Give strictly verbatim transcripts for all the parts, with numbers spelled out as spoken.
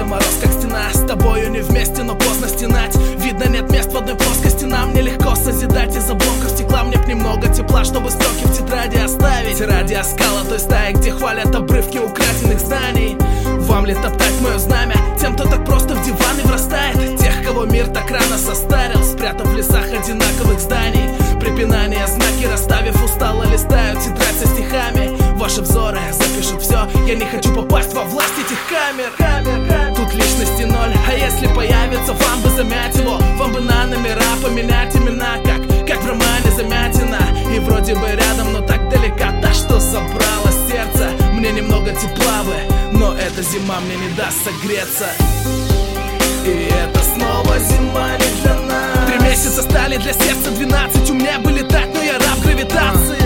мороз как стена. С тобою не вместе, но поздно стенать. Видно, нет мест в одной плоскости. Нам нелегко созидать из обломков стекла. Мне б немного тепла, чтобы строки в тетради оставить. Радио скала той стаи, где хвалят обрывки украденных знаний. Вам ли топтать мое знамя тем, кто так просто в диваны врастает? Тех, кого мир так рано состарил, спрятав в лесах одинаковых зданий. Препинания, знаки расставив, устало листают тетрадь со стихами. Ваши взоры запишут все, я не хочу попасть во власть этих камер. Тут личности ноль, а если появится, вам бы замять его. Вам бы на номера поменять имена, как, как в романе Замятина. И вроде бы рядом, но так далека та, что забрала сердце. Мне немного тепла бы, но эта зима мне не даст согреться. И это снова зима не для нас. Три месяца стали для сердца двенадцать. У меня бы летать, но я раб гравитации.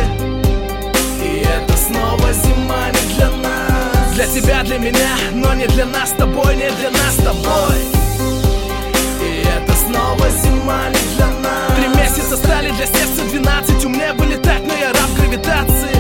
И это снова зима не для нас. Для тебя, для меня, но не для нас с тобой, не для нас с тобой. И это снова зима не для нас. Три месяца стали для сердца двенадцать. У меня бы летать, но я раб гравитации.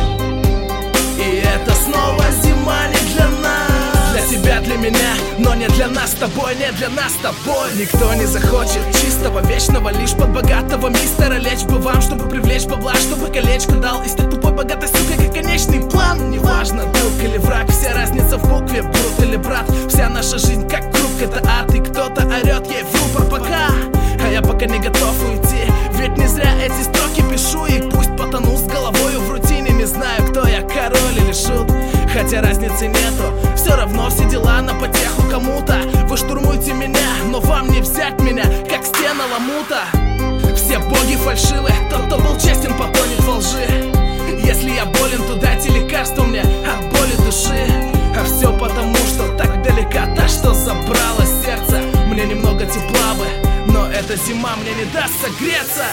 И это снова зима не для нас. Для тебя, для меня, но не для нас с тобой, не для нас с тобой. Никто не захочет чистого, вечного, лишь под богатого мистера. Лечь бы вам, чтобы привлечь бабла, чтобы колечко дал. И стать тупой, богатой сукой, как конечный план. Неважно, друг или враг, вся разница в букве, брут или брат. Вся наша жизнь как круг, это ад. И кто-то орет ей в рупор пока, а я пока не готов уйти. Ведь не зря эти строки пишу. И пусть потону с головою в рутине. Не знаю, кто я, король или шут, хотя разницы нету. Все равно все дела на потеху кому-то. Вы штурмуете меня, но вам не взять меня, как стена ламута. Все боги фальшивы, тот, кто был честен, потонет во лжи. Если я болен, то дайте лекарство мне от боли души. А все потому, что так далека та, что забрала сердце. Мне немного тепла бы, но эта зима мне не даст согреться.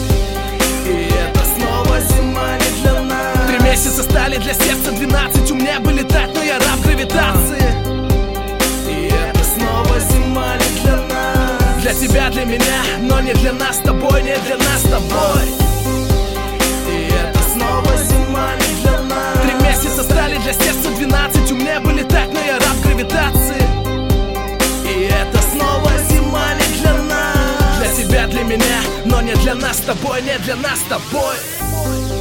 И это снова зима не для нас. Три месяца стали для сердца двенадцать. У меня бы летать, но я раб гравитации. И это снова зима не для нас. Для тебя, для меня, но не для нас с тобой, не для нас с тобой. И это снова зима не для нас. Три месяца стали для сердца двенадцать. У меня бы летать, но я раб гравитации. И это снова зима не для нас. Для тебя, для меня, но не для нас с тобой, не для нас с тобой.